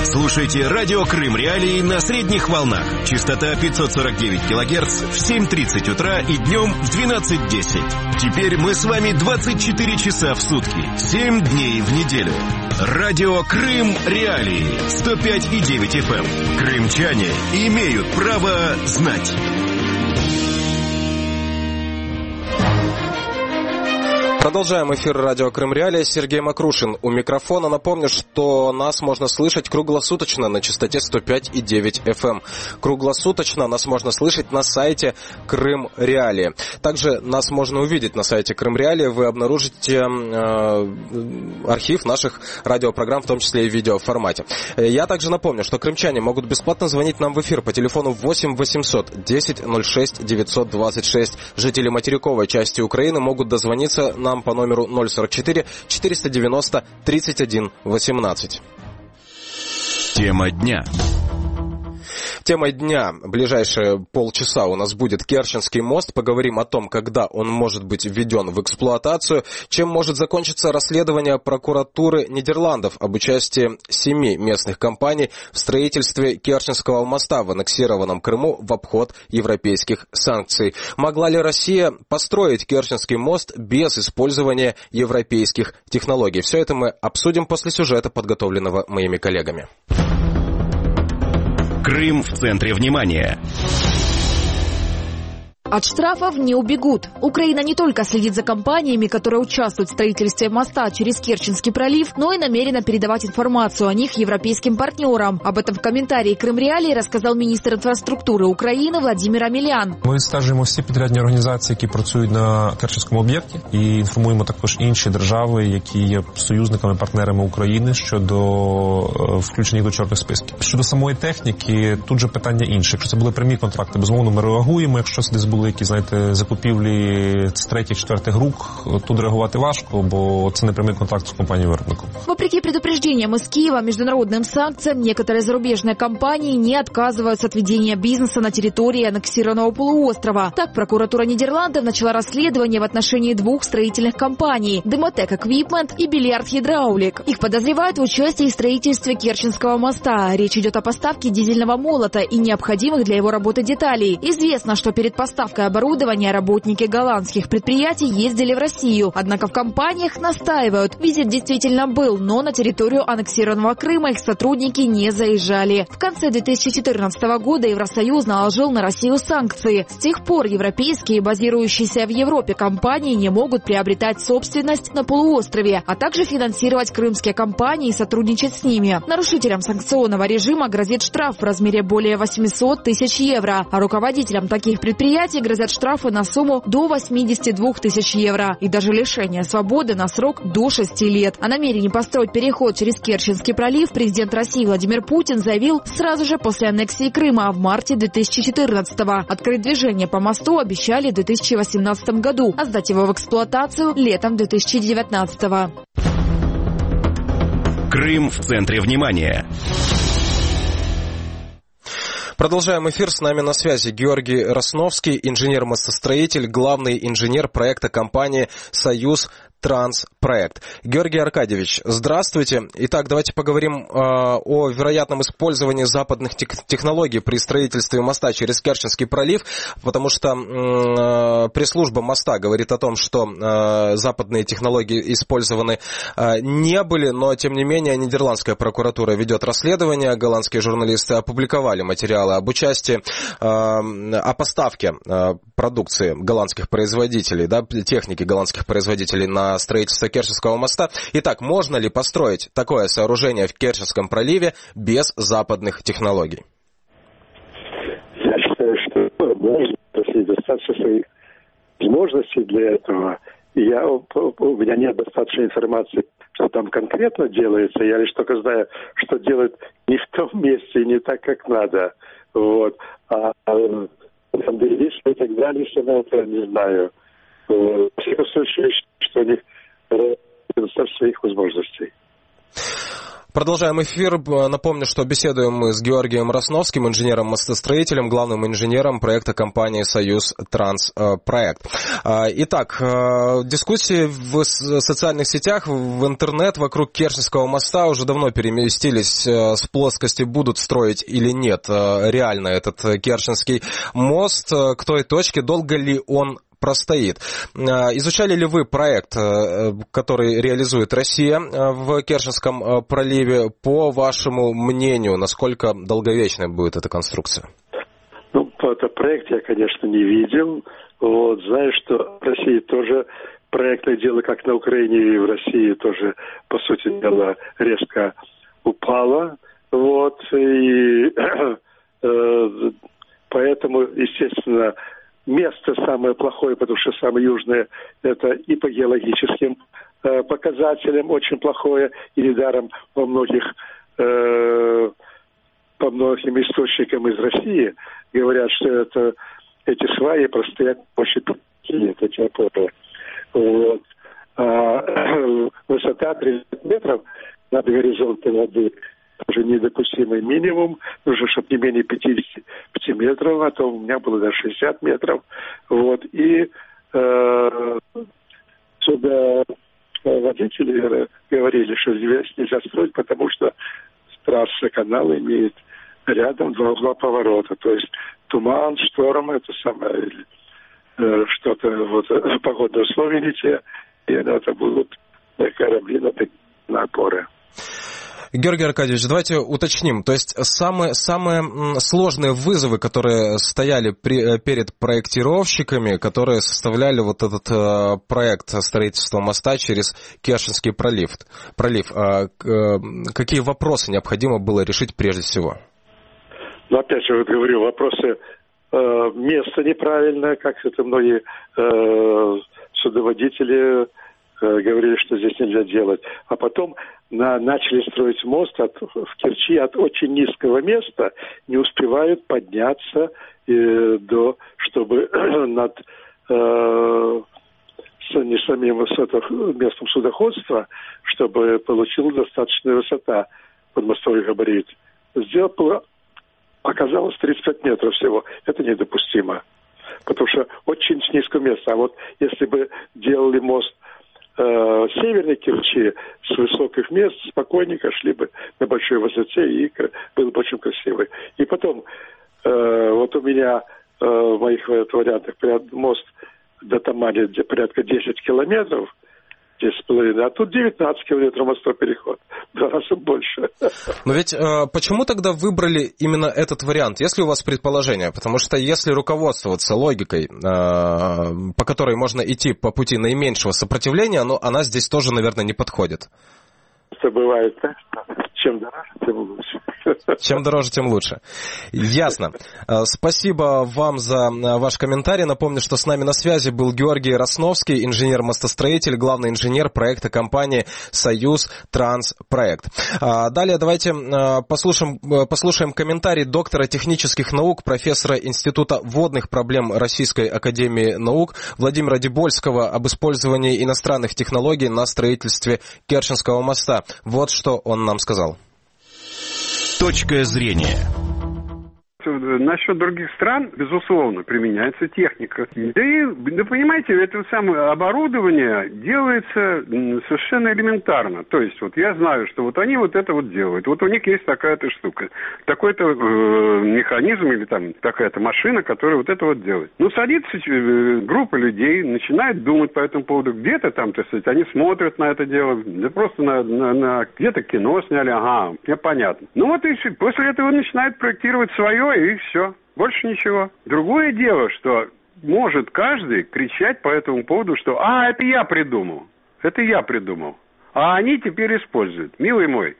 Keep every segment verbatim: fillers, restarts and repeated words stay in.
Слушайте радио Крым Реалии на средних волнах. Частота пятьсот сорок девять килогерц в семь тридцать утра и днем в двенадцать десять. Теперь мы с вами двадцать четыре часа в сутки, семь дней в неделю. Радио Крым Реалии сто пять и девять эф эм. Крымчане имеют право знать. Продолжаем эфир радио Крым Реалии. Сергей Макрушин у микрофона. Напомню, что нас можно слышать круглосуточно на частоте сто пять и девять эф эм. Круглосуточно нас можно слышать на сайте Крым Реалии. Также нас можно увидеть на сайте Крым Реалии. Вы обнаружите э, архив наших радиопрограмм, в том числе и в видеоформате. Я также напомню, что крымчане могут бесплатно звонить нам в эфир по телефону восемь восемьсот десять ноль шесть девятьсот двадцать шесть. Жители материковой части Украины могут дозвониться нам по номеру ноль сорок четыре четыреста девяносто тридцать один восемнадцать. Тема дня. Темой дня ближайшие полчаса у нас будет Керченский мост. Поговорим о том, когда он может быть введен в эксплуатацию, чем может закончиться расследование прокуратуры Нидерландов об участии семи местных компаний в строительстве Керченского моста в аннексированном Крыму в обход европейских санкций. Могла ли Россия построить Керченский мост без использования европейских технологий? Все это мы обсудим после сюжета, подготовленного моими коллегами. Крым в центре внимания. От штрафов не убегут. Украина не только следит за компаниями, которые участвуют в строительстве моста через Керченский пролив, но и намерена передавать информацию о них европейским партнерам. Об этом в комментарии Крым Реалії рассказал министр инфраструктуры Украины Владимир Амелян. Ми стежимо всі підрядні організації, які працюють на Керченському об'єкті, і інформуємо також інші держави, які є союзниками, партнерами України щодо включення їх до чорних списків. Щодо самої техніки, тут же питання інше. Якщо це були прямі контракти, безумовно, ми реагуємо. Якщо це десь були які, знаєте, закупівлі з третіх, четвертих рук, тут реагувати важко, бо це не прямий контракт з компанией-виробником. Вопреки предупреждениям из Киева международным санкциям, некоторые зарубежные компании не отказываются от ведения бизнеса на территории аннексированного полуострова. Так, прокуратура Нидерландов начала расследование в отношении двух строительных компаний – Demotech Equipment и Billiard Hydraulic. Их подозревают в участии в строительстве Керченского моста. Речь идет о поставке дизельного молота и необходимых для его работы деталей. Известно, что перед поставкой оборудования работники голландских предприятий ездили в Россию. Однако в компаниях настаивают. Визит действительно был, но на территорию аннексированного Крыма их сотрудники не заезжали. В конце две тысячи четырнадцатого года Евросоюз наложил на Россию санкции. С тех пор европейские, базирующиеся в Европе компании не могут приобретать собственность на полуострове, а также финансировать крымские компании и сотрудничать с ними. Нарушителям санкционного режима грозит штраф в размере более восемьсот тысяч евро, а руководителям таких предприятий грозят штрафы на сумму до восемьдесят два тысяч евро и даже лишение свободы на срок до шести лет. О намерении построить переход через Керченский пролив президент России Владимир Путин заявил сразу же после аннексии Крыма в марте две тысячи четырнадцатого. Открыть движение по мосту обещали в две тысячи восемнадцатом году, а сдать его в эксплуатацию летом две тысячи девятнадцатого. Крым в центре внимания. Продолжаем эфир. С нами на связи Георгий Росновский, инженер-мостостроитель, главный инженер проекта компании «Союз Транспроект». Георгий Аркадьевич, здравствуйте. Итак, давайте поговорим э, о вероятном использовании западных тех- технологий при строительстве моста через Керченский пролив, потому что э, пресс-служба моста говорит о том, что э, западные технологии использованы э, не были, но тем не менее нидерландская прокуратура ведет расследование, голландские журналисты опубликовали материалы об участии, э, о поставке э, продукции голландских производителей, да, техники голландских производителей на строительство Керченского моста. Итак, можно ли построить такое сооружение в Керченском проливе без западных технологий? Я считаю, что можно, если достаточно своих возможностей для этого. Я, у меня нет достаточной информации, что там конкретно делается. Я лишь только знаю, что делают не в том месте и не так, как надо. Вот. А там и так далее, что я это не знаю. В всяком случае, что у них достаточно своих возможностей. Продолжаем эфир. Напомню, что беседуем мы с Георгием Росновским, инженером-мостостроителем, главным инженером проекта компании «Союз Транс Проект». Итак, дискуссии в социальных сетях, в интернет вокруг Керченского моста уже давно переместились с плоскости «будут строить или нет» реально этот Керченский мост, к той точке, долго ли он простоит. Изучали ли вы проект, который реализует Россия в Керченском проливе? По вашему мнению, насколько долговечной будет эта конструкция? Ну, этот проект я, конечно, не видел. Вот, знаю, что в России тоже проектное дело, как на Украине и в России, тоже, по сути дела, резко упало. Вот, и э, поэтому, естественно, место самое плохое, потому что самое южное, это и по геологическим э, показателям очень плохое, и недаром во многих, э, по многим источникам из России говорят, что это, эти сваи простоят очень плохие, эти опоры. Вот. А, высота тридцать метров над горизонтом воды уже недопустимый минимум, нужно, чтобы не менее пятьдесят пяти метров, а то у меня было даже шестьдесят метров. Вот. И э, сюда водители говорили, что здесь нельзя строить, потому что трасса канала имеет рядом два угла поворота. То есть туман, шторм, это самое, э, что-то, вот, погодные условия не те, и это будут корабли на, на опоры. Георгий Аркадьевич, давайте уточним. То есть самые, самые сложные вызовы, которые стояли при, перед проектировщиками, которые составляли вот этот э, проект строительства моста через Керченский пролив, пролив э, э, какие вопросы необходимо было решить прежде всего? Ну, опять же, вот говорю, вопросы э, место неправильное, как это многие э, судоводители э, говорили, что здесь нельзя делать. А потом на, начали строить мост от, в Керчи от очень низкого места, не успевают подняться э, до, чтобы над э, не самим местом судоходства, чтобы получила достаточная высота под мостовой габарит. Сделал, оказалось тридцать пять метров всего. Это недопустимо. Потому что очень с низкого места. А вот если бы делали мост э, северной Керчи с высоких мест, спокойненько шли бы на большой высоте, и был бы очень красивый. И потом, э, вот у меня э, в моих вариантах мост до Тамани где порядка десять километров, десять с половиной, а тут девятнадцать километров мостовой переход. Два раза больше. Но ведь э, почему тогда выбрали именно этот вариант, если у вас предположение? Потому что если руководствоваться логикой, э, по которой можно идти по пути наименьшего сопротивления, но она здесь тоже, наверное, не подходит. Это бывает, да? Чем дороже, тем лучше. Чем дороже, тем лучше. Ясно. Спасибо вам за ваш комментарий. Напомню, что с нами на связи был Георгий Росновский, инженер-мостостроитель, главный инженер проекта компании «Союз Транс Проект». Далее давайте послушаем, послушаем комментарий доктора технических наук, профессора Института водных проблем Российской академии наук Владимира Дебольского об использовании иностранных технологий на строительстве Керченского моста. Вот что он нам сказал. Точка зрения. Насчет других стран, безусловно, применяется техника. Да и, да понимаете, это самое оборудование делается совершенно элементарно. То есть, вот я знаю, что вот они вот это вот делают. Вот у них есть такая-то штука, такой-то э, механизм или там такая-то машина, которая вот это вот делает. Ну, садится э, группа людей, начинает думать по этому поводу. Где-то там, так сказать, они смотрят на это дело, да просто на, на, на где-то кино сняли, ага, мне понятно. Ну вот и после этого начинают проектировать свое, и все. Больше ничего. Другое дело, что может каждый кричать по этому поводу, что «А, это я придумал, это я придумал, а они теперь используют». Милый мой,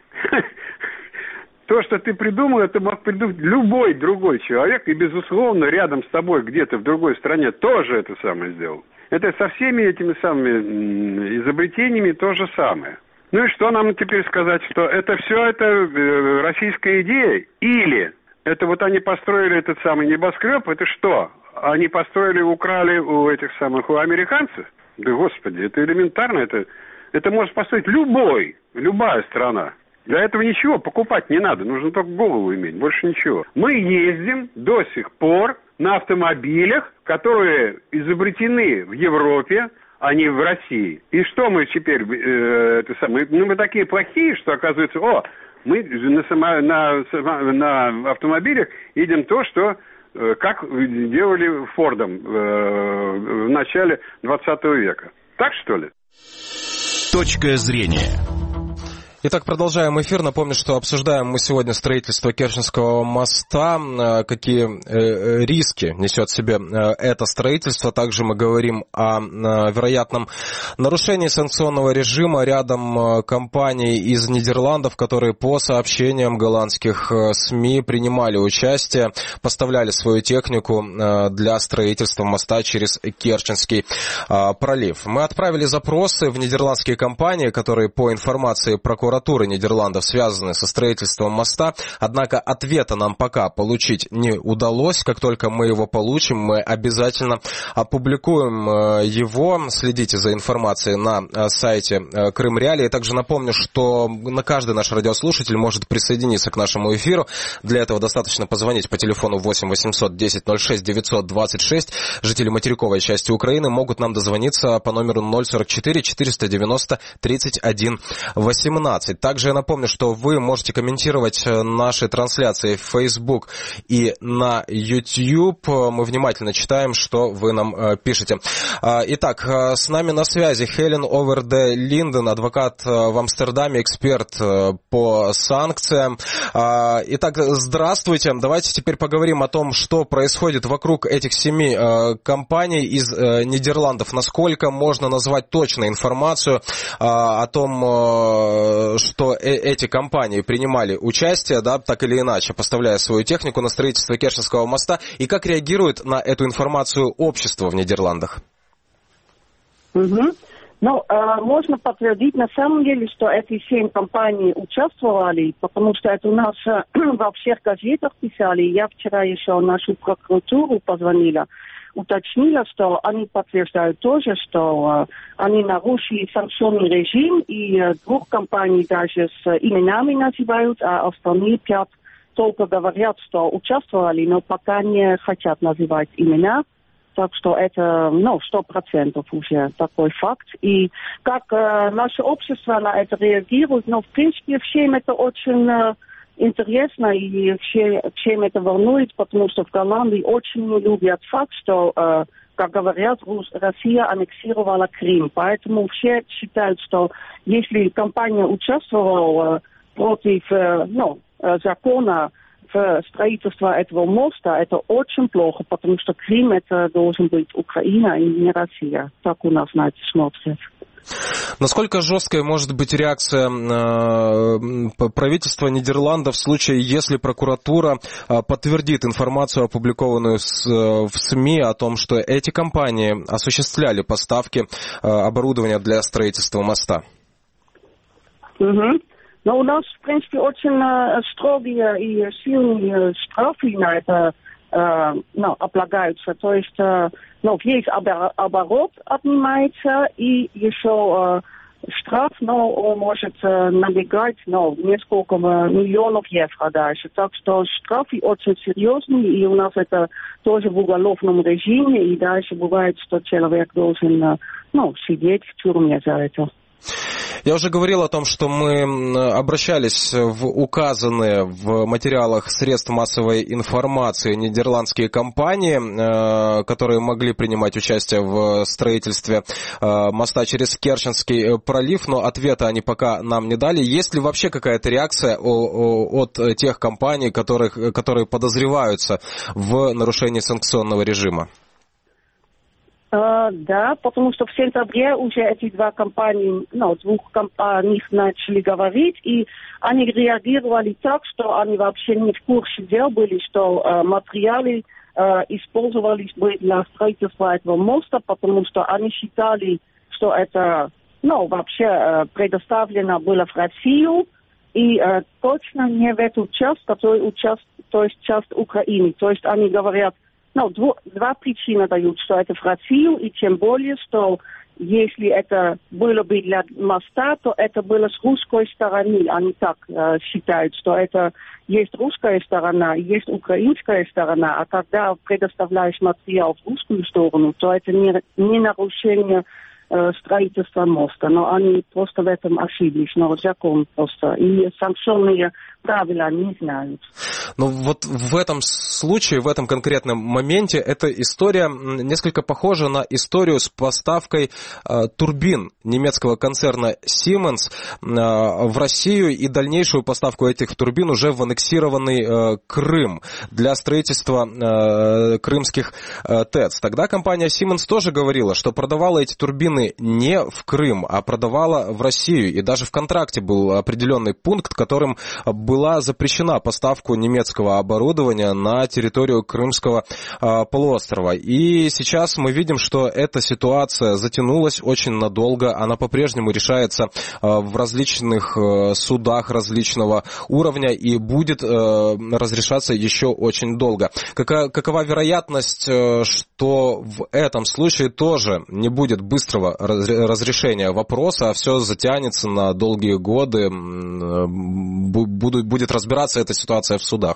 то, что ты придумал, это мог придумать любой другой человек, и, безусловно, рядом с тобой, где-то в другой стране, тоже это самое сделал. Это со всеми этими самыми изобретениями то же самое. Ну и что нам теперь сказать, что это все это э, российская идея? Или это вот они построили этот самый небоскреб, это что? Они построили, украли у этих самых, у американцев? Да, господи, это элементарно, это, это может построить любой, любая страна. Для этого ничего покупать не надо, нужно только голову иметь, больше ничего. Мы ездим до сих пор на автомобилях, которые изобретены в Европе, а не в России. И что мы теперь, э, это самое, ну мы такие плохие, что оказывается, о, мы на, само, на, на автомобилях едем то, что э, как делали Фордом э, в начале двадцатого века. Так что ли? Точка зрения. Итак, продолжаем эфир. Напомню, что обсуждаем мы сегодня строительство Керченского моста, какие риски несет в себе это строительство. Также мы говорим о вероятном нарушении санкционного режима рядом компаний из Нидерландов, которые по сообщениям голландских СМИ принимали участие, поставляли свою технику для строительства моста через Керченский пролив. Мы отправили запросы в нидерландские компании, которые по информации прокуратуры Нидерландов связаны со строительством моста, однако ответа нам пока получить не удалось. Как только мы его получим, мы обязательно опубликуем его. Следите за информацией на сайте Крым Реалии. Также напомню, что на каждый наш радиослушатель может присоединиться к нашему эфиру. Для этого достаточно позвонить по телефону восемь восемьсот десять ноль шесть девятьсот двадцать шесть. Жители материковой части Украины могут нам дозвониться по номеру ноль сорок четыре четыреста девяносто тридцать один восемнадцать. Также я напомню, что вы можете комментировать наши трансляции в Facebook и на YouTube. Мы внимательно читаем, что вы нам пишете. Итак, с нами на связи Хелен Оверде Линден, адвокат в Амстердаме, эксперт по санкциям. Итак, здравствуйте. Давайте теперь поговорим о том, что происходит вокруг этих семи компаний из Нидерландов. Насколько можно назвать точно информацию о том, что эти компании принимали участие, да, так или иначе, поставляя свою технику на строительство Керченского моста, и как реагирует на эту информацию общество в Нидерландах? Угу. Ну, э, можно подтвердить на самом деле, что эти семь компаний участвовали, потому что это у нас э, во всех газетах писали. Я вчера еще нашу прокуратуру позвонила, уточнила, что они подтверждают тоже, что э, они нарушили санкционный режим, и э, двух компаний даже с именами называют, а остальные пять только говорят, что участвовали, но пока не хотят называть имена. Так что это, ну, сто процентов уже такой факт. И как э, наше общество на это реагирует, ну, в принципе, всем это очень э, интересно и все, всем это волнует, потому что в Голландии очень не любят факт, что, э, как говорят, Россия аннексировала Крым. Поэтому все считают, что если компания участвовала э, против, э, ну, э, закона, строительство этого моста, это очень плохо, потому что Крым это должен быть Украина и не Россия. Так у нас на это смотрят. Насколько жесткой может быть реакция э, правительства Нидерландов в случае, если прокуратура э, подтвердит информацию, опубликованную с, э, в СМИ, о том, что эти компании осуществляли поставки э, оборудования для строительства моста? Угу. Но у нас, в принципе, очень э, строгие и сильные штрафы на это э, ну, облагаются. То есть э, ну, весь оборот отнимается, и еще э, штраф, но он может э, набегать ну, несколько миллионов евро дальше. Так что штрафы очень серьезные, и у нас это тоже в уголовном режиме, и дальше бывает, что человек должен ну, сидеть в тюрьме за это. Я уже говорил о том, что мы обращались в указанные в материалах средств массовой информации нидерландские компании, которые могли принимать участие в строительстве моста через Керченский пролив, но ответа они пока нам не дали. Есть ли вообще какая-то реакция от тех компаний, которых, которые подозреваются в нарушении санкционного режима? Uh, да, потому что в сентябре уже эти два компании, ну, двух компаний начали говорить, и они реагировали так, что они вообще не в курсе дел были, что uh, материалы uh, использовались бы для строительства этого моста, потому что они считали, что это, ну, вообще uh, предоставлено было в Россию, и uh, точно не в эту часть, которая участвует, то есть часть Украины. То есть они говорят, ну, дво, два причины дают, что это в Россию, и тем более, что если это было бы для моста, то это было с русской стороны. Они так э, считают, что это есть русская сторона, есть украинская сторона, а когда предоставляешь материал в русскую сторону, то это не, не нарушение э, строительства моста. Но они просто в этом ошиблись, но закон просто. И санкционные правила не знают. Ну вот в этом случае, в этом конкретном моменте, эта история несколько похожа на историю с поставкой э, турбин немецкого концерна Siemens э, в Россию и дальнейшую поставку этих турбин уже в аннексированный э, Крым для строительства э, крымских э, ТЭЦ. Тогда компания Siemens тоже говорила, что продавала эти турбины не в Крым, а продавала в Россию. И даже в контракте был определенный пункт, которым была запрещена поставку немецкого немецкого оборудования на территорию Крымского э, полуострова. И сейчас мы видим, что эта ситуация затянулась очень надолго. Она по-прежнему решается э, в различных э, судах различного уровня и будет э, разрешаться еще очень долго. Какая, какова вероятность, э, что в этом случае тоже не будет быстрого раз, разрешения вопроса, а все затянется на долгие годы, э, будет, будет разбираться эта ситуация в судах?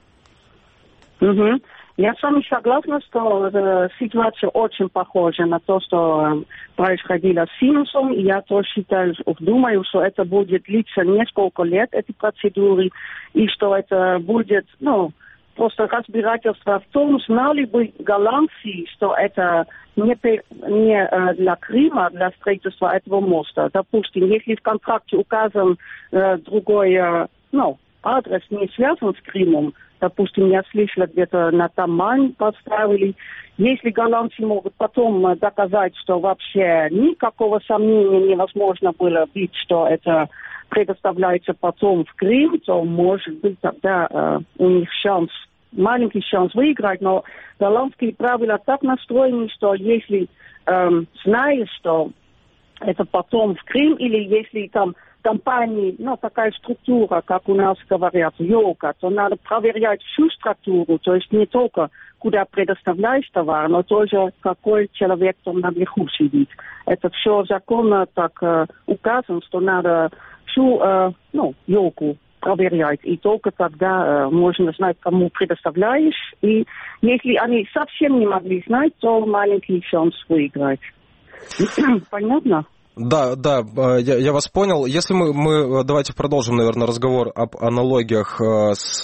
Угу. Я с вами согласна, что э, ситуация очень похожа на то, что э, происходило с Siemens. И я тоже считаю, думаю, что это будет длиться несколько лет, эти процедуры, и что это будет, ну, просто разбирательство в том, знали бы голландцы, что это не, не э, для Крыма, для строительства этого моста. Допустим, если в контракте указан э, другой, э, ну, адрес не связан с Крымом, допустим, я слышала, где-то на Тамань поставили. Если голландцы могут потом доказать, что вообще никакого сомнения невозможно было быть, что это предоставляется потом в Крым, то, может быть, тогда э, у них шанс, маленький шанс выиграть. Но голландские правила так настроены, что если э, знаешь, что это потом в Крым, или если там компании, ну, такая структура, как у нас говорят, йога, то надо проверять всю структуру, то есть не только куда предоставляешь товар, но тоже какой человек там наверху сидит. Это все законно так э, указано, что надо всю, э, ну, йогу проверять, и только тогда э, можно знать, кому предоставляешь, и если они совсем не могли знать, то маленький шанс выиграть. Понятно? Да, да, я, я вас понял. Если мы, мы, давайте продолжим, наверное, разговор об аналогиях с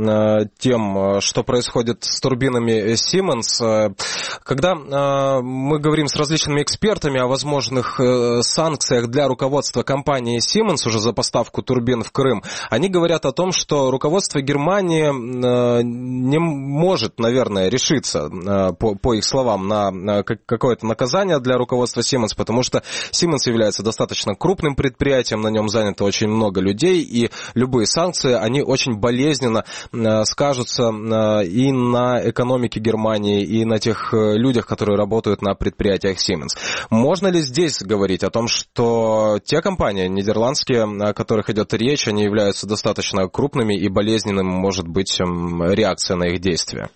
тем, что происходит с турбинами Siemens. Когда мы говорим с различными экспертами о возможных санкциях для руководства компании Siemens уже за поставку турбин в Крым, они говорят о том, что руководство Германии не может, наверное, решиться, по, по их словам, на какое-то наказание для руководства Siemens, потому что Siemens является достаточно крупным предприятием, на нем занято очень много людей, и любые санкции, они очень болезненно э, скажутся э, и на экономике Германии, и на тех э, людях, которые работают на предприятиях Siemens. Можно ли здесь говорить о том, что те компании нидерландские, о которых идет речь, они являются достаточно крупными, и болезненным может быть э, реакция на их действия?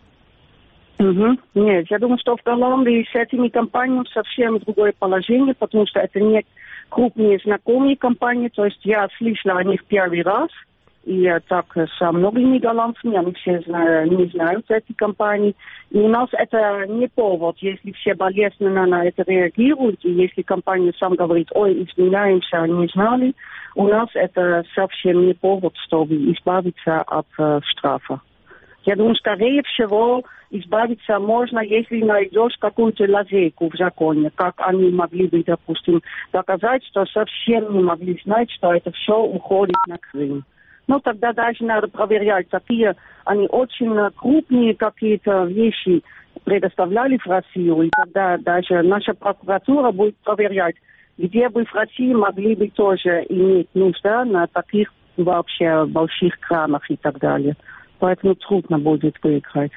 Угу. Нет, я думаю, что в Голландии с этими компаниями совсем другое положение, потому что это не крупные знакомые компании, то есть я слышала о них первый раз, и так со многими голландцами, они все знают, не знают эти компании. И у нас это не повод, если все болезненно на это реагируют, и если компания сам говорит, ой, извиняемся, не знали, у нас это совсем не повод, чтобы избавиться от э, штрафа. Я думаю, скорее всего, избавиться можно, если найдешь какую-то лазейку в законе, как они могли бы, допустим, доказать, что совсем не могли знать, что это все уходит на Крым. Ну, тогда даже надо проверять, какие они очень крупные какие-то вещи предоставляли в Россию, и тогда даже наша прокуратура будет проверять, где бы в России могли бы тоже иметь нужда на таких вообще больших кранах и так далее. Поэтому трудно будет выиграть.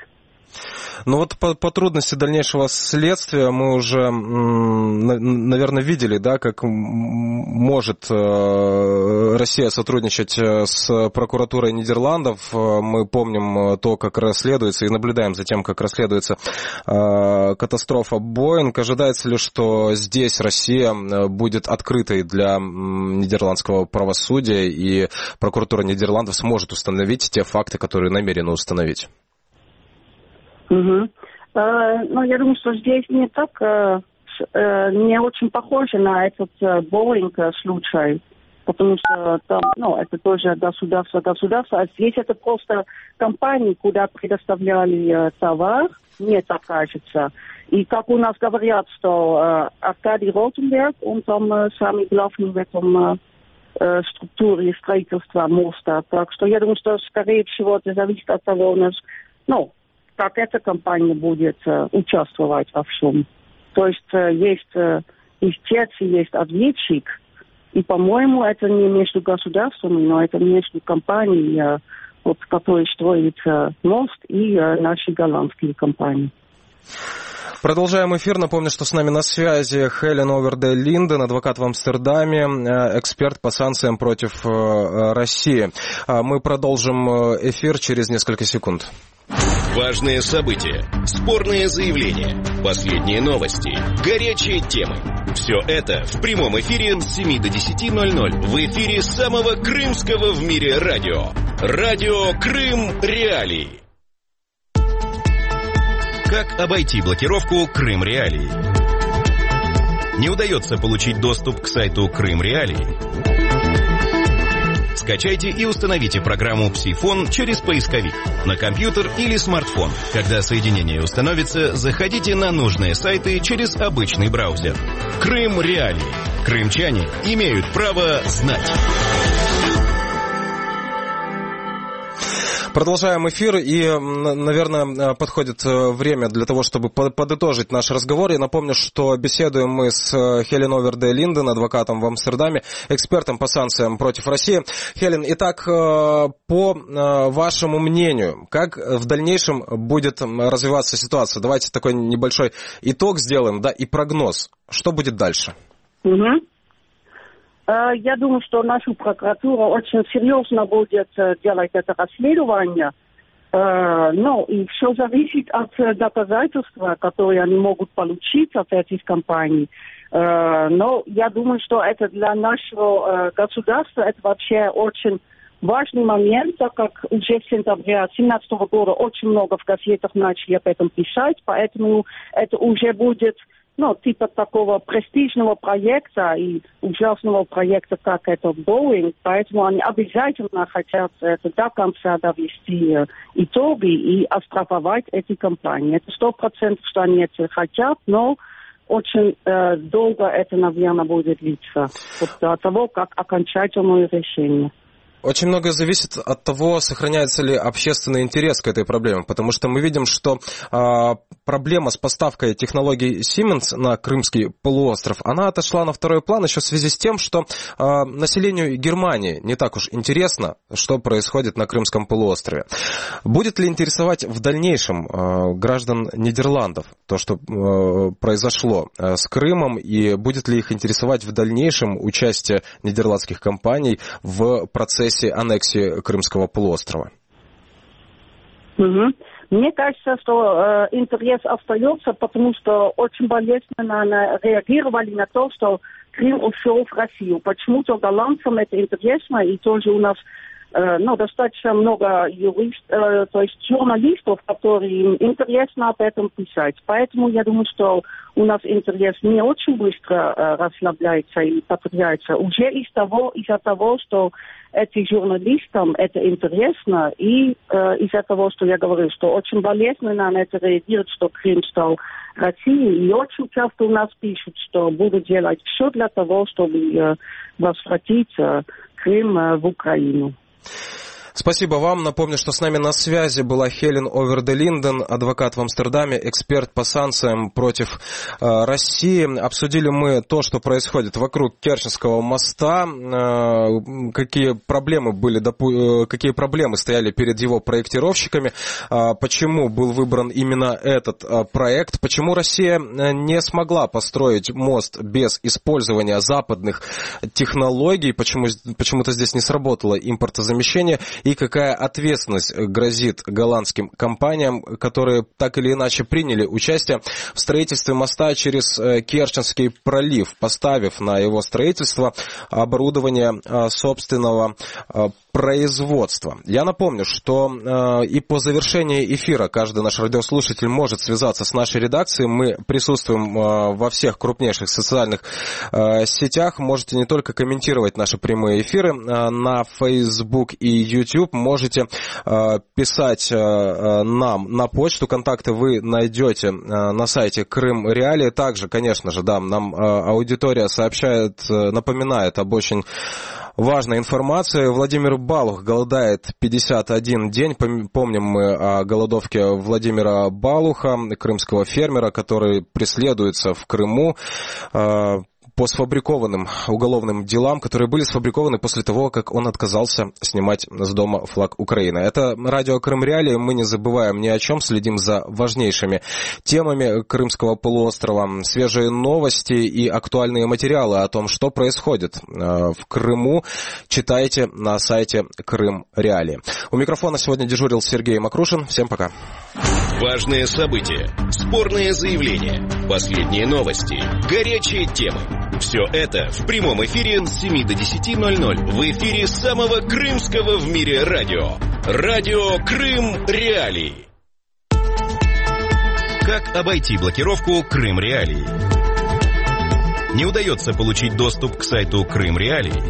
Ну вот по, по трудности дальнейшего следствия мы уже, наверное, видели, да, как может Россия сотрудничать с прокуратурой Нидерландов. Мы помним то, как расследуется, и наблюдаем за тем, как расследуется катастрофа Боинг. Ожидается ли, что здесь Россия будет открытой для нидерландского правосудия, и прокуратура Нидерландов сможет установить те факты, которые намерены установить? Угу. Э, ну, я думаю, что здесь не так, э, э, не очень похоже на этот э, Боинг случай, потому что там, ну, это тоже государство, государство, а здесь это просто компании, куда предоставляли э, товар, мне так кажется. И как у нас говорят, что э, Аркадий Ротенберг, он там э, самый главный в этом э, структуре строительства моста, так что я думаю, что, скорее всего, это зависит от того, ну, как эта компания будет э, участвовать во всем. То есть э, есть э, истец и есть ответчик, и, по-моему, это не между государствами, но это между компанией, э, вот, которые строят э, мост, и э, наши голландские компании. Продолжаем эфир. Напомню, что с нами на связи Хелен Оверде Линден, адвокат в Амстердаме, эксперт по санкциям против России. Мы продолжим эфир через несколько секунд. Важные события, спорные заявления, последние новости, горячие темы. Все это в прямом эфире с семи до десяти ноль ноль в эфире самого крымского в мире радио. Радио Крым Реалии. Как обойти блокировку Крым Реалии? Не удается получить доступ к сайту Крым Реалии? Скачайте и установите программу Псифон через поисковик на компьютер или смартфон. Когда соединение установится, заходите на нужные сайты через обычный браузер. Крым Реалии. Крымчане имеют право знать. Продолжаем эфир, и, наверное, подходит время для того, чтобы подытожить наш разговор. Я напомню, что беседуем мы с Хелен Оверде Линден, адвокатом в Амстердаме, экспертом по санкциям против России. Хелен, итак, по вашему мнению, как в дальнейшем будет развиваться ситуация? Давайте такой небольшой итог сделаем, да, и прогноз. Что будет дальше? Угу. Я думаю, что наша прокуратура очень серьезно будет делать это расследование. Ну, и все зависит от доказательств, которые они могут получить от этих компаний. Но я думаю, что это для нашего государства это вообще очень важный момент, так как уже в сентябре две тысячи семнадцатого года очень много в газетах начали об этом писать, поэтому это уже будет, ну, типа такого престижного проекта и ужасного проекта, как это Боинг, поэтому они обязательно хотят это до конца довести итоги и оштрафовать эти компании. Это сто процентов, что они это хотят, но очень э, долго это, наверное, будет длиться вот до того, как окончательное решение. Очень многое зависит от того, сохраняется ли общественный интерес к этой проблеме, потому что мы видим, что э, проблема с поставкой технологий Siemens на Крымский полуостров, она отошла на второй план еще в связи с тем, что э, населению Германии не так уж интересно, что происходит на Крымском полуострове. Будет ли интересовать в дальнейшем э, граждан Нидерландов то, что э, произошло э, с Крымом, и будет ли их интересовать в дальнейшем участие нидерландских компаний в процессе аннексии Крымского полуострова? Угу. Мне кажется, что э, интерес остается, потому что очень болезненно реагировали на то, что Крым ушел в Россию. Почему-то голландцам это интересно, и тоже у нас э, ну, достаточно много юрист, э, то есть журналистов, которые интересно об этом писать. Поэтому я думаю, что у нас интерес не очень быстро э, расслабляется и потеряется. Уже из того, из-за того, что этим журналистам это интересно, и э, из-за того, что я говорю, что очень болезненно на это реагирует, что Крым стал Россией, и очень часто у нас пишут, что будут делать все для того, чтобы э, возвратить э, Крым э, в Украину. Спасибо вам. Напомню, что с нами на связи была Хелен Оверде-Линден, адвокат в Амстердаме, эксперт по санкциям против э, России. Обсудили мы то, что происходит вокруг Керченского моста, э, какие проблемы были, допу- какие проблемы стояли перед его проектировщиками, э, почему был выбран именно этот э, проект, почему Россия не смогла построить мост без использования западных технологий, почему почему-то здесь не сработало импортозамещение, и какая ответственность грозит голландским компаниям, которые так или иначе приняли участие в строительстве моста через Керченский пролив, поставив на его строительство оборудование собственного производства. Я напомню, что э, и по завершении эфира каждый наш радиослушатель может связаться с нашей редакцией. Мы присутствуем э, во всех крупнейших социальных э, сетях. Можете не только комментировать наши прямые эфиры э, на Facebook и YouTube, можете э, писать э, нам на почту. Контакты вы найдете э, на сайте Крым Реалии. Также, конечно же, да, нам э, аудитория сообщает, э, напоминает об очень важная информация. Владимир Балух голодает пятьдесят один день. Помним мы о голодовке Владимира Балуха, крымского фермера, который преследуется в Крыму по сфабрикованным уголовным делам, которые были сфабрикованы после того, как он отказался снимать с дома флаг Украины. Это радио Крым Реалии. Мы не забываем ни о чем, следим за важнейшими темами Крымского полуострова. Свежие новости и актуальные материалы о том, что происходит в Крыму, читайте на сайте Крым Реалии. У микрофона сегодня дежурил Сергей Макрушин. Всем пока. Важные события, спорные заявления, последние новости, горячие темы. Все это в прямом эфире с семи до десяти ноль-ноль в эфире самого крымского в мире радио. Радио Крым Реалии. Как обойти блокировку Крым Реалии? Не удается получить доступ к сайту Крым Реалии?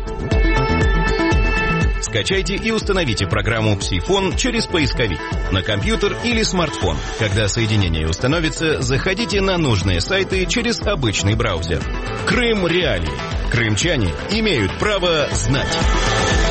Скачайте и установите программу «Псифон» через поисковик на компьютер или смартфон. Когда соединение установится, заходите на нужные сайты через обычный браузер. Крым Реалии. Крымчане имеют право знать.